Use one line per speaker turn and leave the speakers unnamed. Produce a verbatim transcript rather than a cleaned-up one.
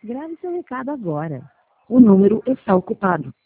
Grave seu recado agora.
O número está ocupado.